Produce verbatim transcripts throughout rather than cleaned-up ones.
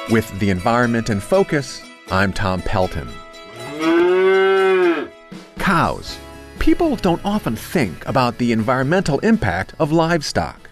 With The Environment in Focus, I'm Tom Pelton. Cows. People don't often think about the environmental impact of livestock.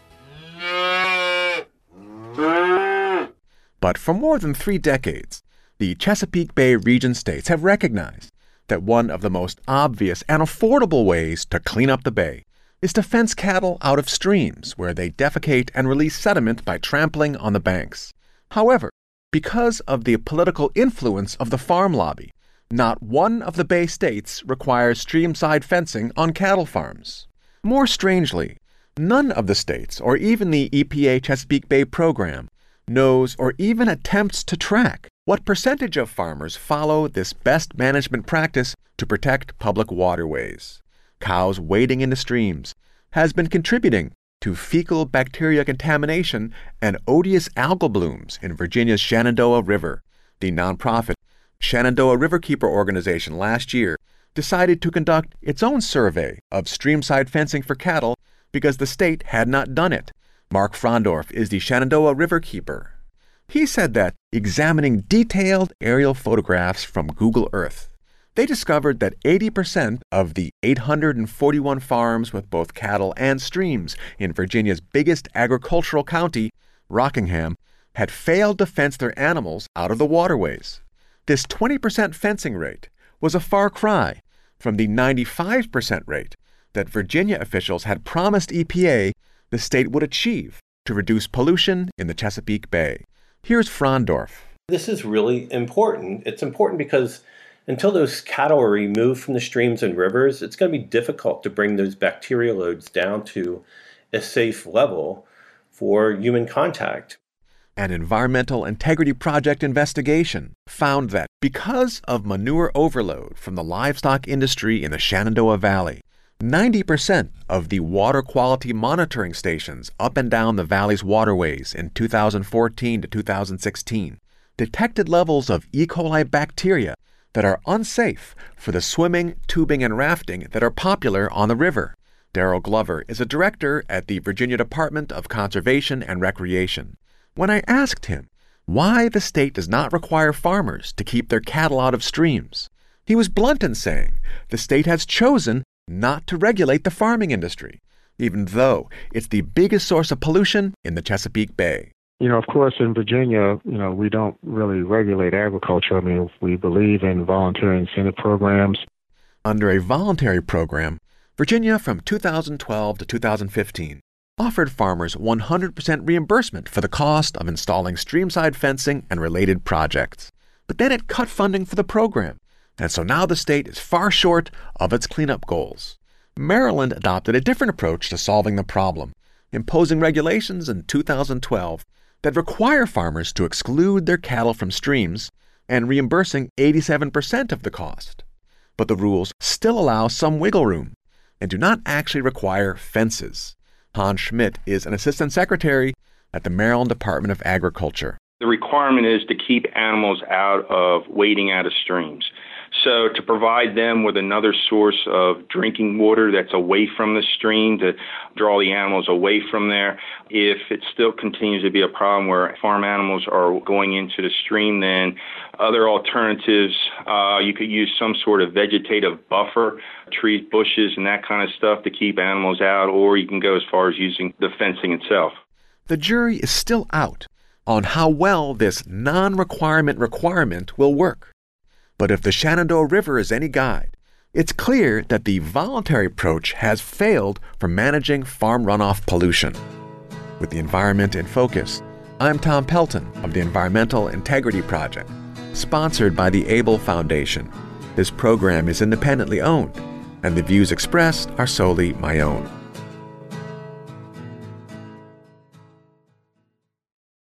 But for more than three decades, the Chesapeake Bay region states have recognized that one of the most obvious and affordable ways to clean up the bay is to fence cattle out of streams where they defecate and release sediment by trampling on the banks. However, because of the political influence of the farm lobby, not one of the Bay states requires streamside fencing on cattle farms. More strangely, none of the states, or even the E P A Chesapeake Bay program, knows or even attempts to track what percentage of farmers follow this best management practice to protect public waterways. Cows wading into streams has been contributing to fecal bacteria contamination and odious algal blooms in Virginia's Shenandoah River. The nonprofit Shenandoah Riverkeeper organization last year decided to conduct its own survey of streamside fencing for cattle because the state had not done it. Mark Frondorf is the Shenandoah Riverkeeper. He said that, examining detailed aerial photographs from Google Earth, they discovered that eighty percent of the eight hundred forty-one farms with both cattle and streams in Virginia's biggest agricultural county, Rockingham, had failed to fence their animals out of the waterways. This twenty percent fencing rate was a far cry from the ninety-five percent rate that Virginia officials had promised E P A the state would achieve to reduce pollution in the Chesapeake Bay. Here's Frondorf. This is really important. It's important because until those cattle are removed from the streams and rivers, it's going to be difficult to bring those bacteria loads down to a safe level for human contact. An Environmental Integrity Project investigation found that because of manure overload from the livestock industry in the Shenandoah Valley, ninety percent of the water quality monitoring stations up and down the valley's waterways in two thousand fourteen to two thousand sixteen detected levels of E. coli bacteria that are unsafe for the swimming, tubing, and rafting that are popular on the river. Darrell Glover is a director at the Virginia Department of Conservation and Recreation. When I asked him why the state does not require farmers to keep their cattle out of streams, he was blunt in saying the state has chosen not to regulate the farming industry, even though it's the biggest source of pollution in the Chesapeake Bay. You know, of course, in Virginia, you know, we don't really regulate agriculture. I mean, we believe in voluntary incentive programs. Under a voluntary program, Virginia from two thousand twelve to two thousand fifteen offered farmers one hundred percent reimbursement for the cost of installing streamside fencing and related projects. But then it cut funding for the program, and so now the state is far short of its cleanup goals. Maryland adopted a different approach to solving the problem, imposing regulations in two thousand twelve that require farmers to exclude their cattle from streams and reimbursing eighty-seven percent of the cost. But the rules still allow some wiggle room and do not actually require fences. Hans Schmidt is an assistant secretary at the Maryland Department of Agriculture. The requirement is to keep animals out of wading out of streams. So to provide them with another source of drinking water that's away from the stream, to draw the animals away from there. If it still continues to be a problem where farm animals are going into the stream, then other alternatives, uh, you could use some sort of vegetative buffer, trees, bushes, and that kind of stuff to keep animals out, or you can go as far as using the fencing itself. The jury is still out on how well this non-requirement requirement will work. But if the Shenandoah River is any guide, it's clear that the voluntary approach has failed for managing farm runoff pollution. With the environment in focus, I'm Tom Pelton of the Environmental Integrity Project, sponsored by the Abel Foundation. This program is independently owned, and the views expressed are solely my own.